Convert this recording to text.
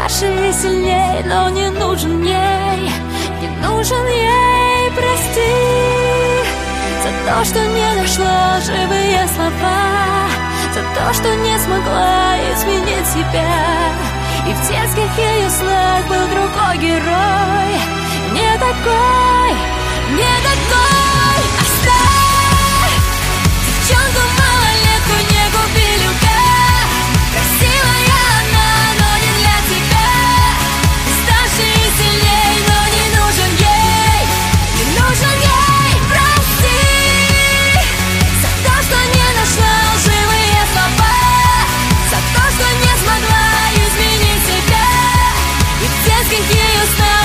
старше и сильней, но не нужен ей, не нужен ей, прости за то, что не нашла живые слова, за то, что не смогла изменить себя. И в детских ее снах был другой герой, не такой, не такой. Оставь девчонку малолетку, не губи любовь. Красивая она, но не для тебя. Ты старше и сильней, но не нужен ей, не нужен ей. Прости за то, что не нашла лживые слова, за то, что не смогла изменить себя. И в детских ее снах